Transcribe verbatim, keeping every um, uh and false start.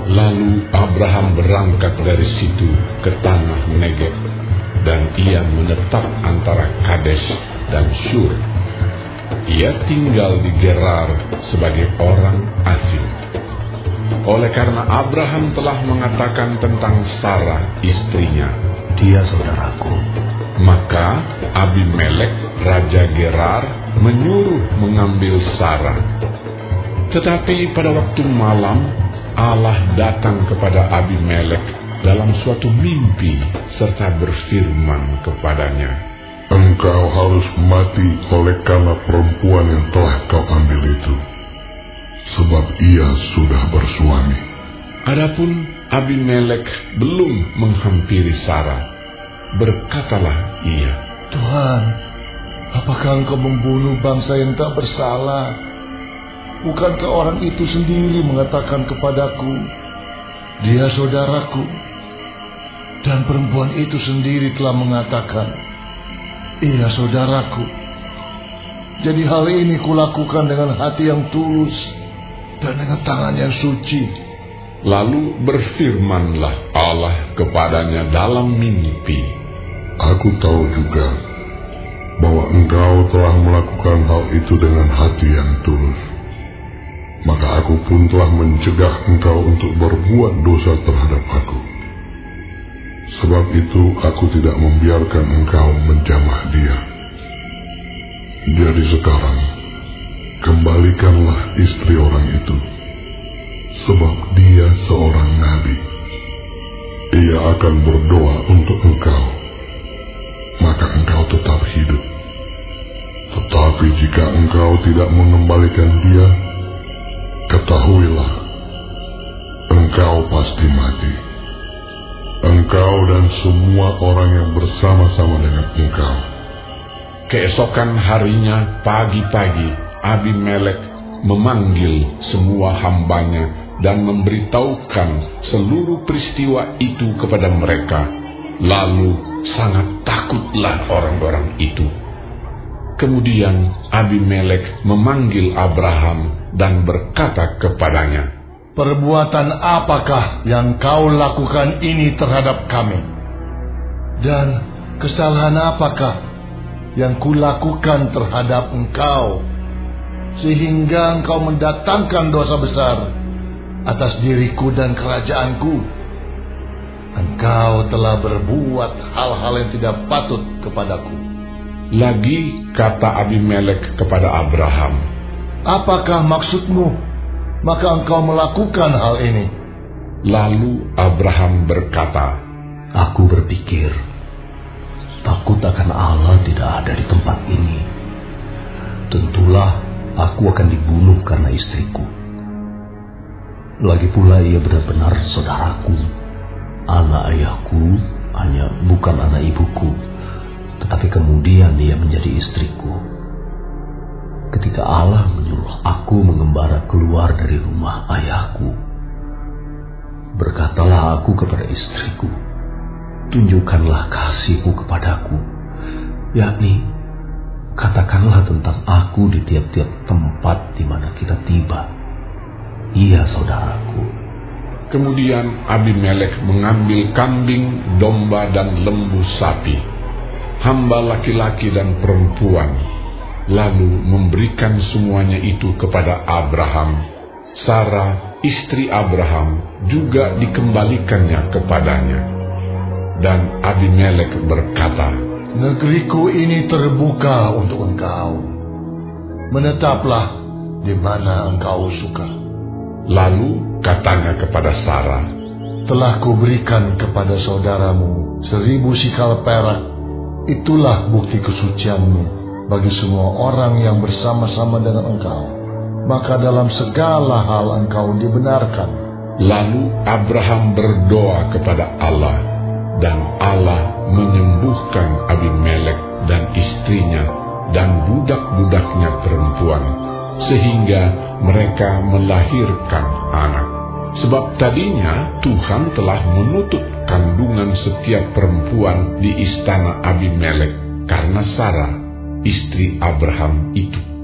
Lalu Abraham berangkat dari situ ke tanah Negeb, dan ia menetap antara Kades dan Shur. Ia tinggal di Gerar sebagai orang asing. Oleh karena Abraham telah mengatakan tentang Sarah istrinya, "Dia saudaraku," maka Abimelek raja Gerar menyuruh mengambil Sarah. Tetapi pada waktu malam Allah datang kepada Abimelek dalam suatu mimpi serta berfirman kepadanya, "Engkau harus mati oleh karena perempuan yang telah kau ambil itu, sebab ia sudah bersuami." Adapun Abimelek belum menghampiri Sarah, berkatalah ia, "Tuhan, apakah engkau membunuh bangsa yang tak bersalah? Bukankah orang itu sendiri mengatakan kepadaku, 'Dia saudaraku,' dan perempuan itu sendiri telah mengatakan, 'Ia saudaraku.' Jadi hal ini kulakukan dengan hati yang tulus dan dengan tangan yang suci." Lalu berfirmanlah Allah kepadanya dalam mimpi, "Aku tahu juga bahwa engkau telah melakukan hal itu dengan hati yang tulus. Maka aku pun telah mencegah engkau untuk berbuat dosa terhadap aku. Sebab itu aku tidak membiarkan engkau menjamah dia. Jadi sekarang, kembalikanlah istri orang itu, sebab dia seorang nabi. Ia akan berdoa untuk engkau, maka engkau tetap hidup. Tetapi jika engkau tidak mengembalikan dia, ketahuilah, engkau pasti mati. Engkau dan semua orang yang bersama-sama dengan engkau." Keesokan harinya pagi-pagi Abimelek memanggil semua hambanya dan memberitahukan seluruh peristiwa itu kepada mereka. Lalu sangat takutlah orang-orang itu. Kemudian Abimelek memanggil Abraham dan berkata kepadanya, "Perbuatan apakah yang kau lakukan ini terhadap kami? Dan kesalahan apakah yang kulakukan terhadap engkau, sehingga engkau mendatangkan dosa besar atas diriku dan kerajaanku? Engkau telah berbuat hal-hal yang tidak patut kepadaku." Lagi kata Abimelek kepada Abraham, "Apakah maksudmu, maka engkau melakukan hal ini?" Lalu Abraham berkata, "Aku berpikir, takut akan Allah tidak ada di tempat ini. Tentulah aku akan dibunuh karena istriku. Lagi pula ia benar-benar saudaraku. Anak ayahku hanya bukan anak ibuku, tetapi kemudian ia menjadi istriku. Ketika Allah menyuruh aku mengembara keluar dari rumah ayahku, berkatalah aku kepada istriku, 'Tunjukkanlah kasihmu kepadaku, yakni katakanlah tentang aku di tiap-tiap tempat di mana kita tiba. Ia saudaraku.' Kemudian Abimelek mengambil kambing, domba, dan lembu sapi, hamba laki-laki dan perempuan, lalu memberikan semuanya itu kepada Abraham. Sarah, istri Abraham, juga dikembalikannya kepadanya. Dan Abimelek berkata, "Negeriku ini terbuka untuk engkau. Menetaplah di mana engkau suka." Lalu katanya kepada Sarah, "Telah kuberikan kepada saudaramu seribu sikal perak. Itulah bukti kesucianmu bagi semua orang yang bersama-sama dengan engkau. Maka dalam segala hal engkau dibenarkan." Lalu Abraham berdoa kepada Allah, dan Allah menyembuhkan Abimelek dan istrinya dan budak-budaknya perempuan, sehingga mereka melahirkan anak. Sebab tadinya Tuhan telah menutup kandungan setiap perempuan di istana Abimelek karena Sarah, istri Abraham itu.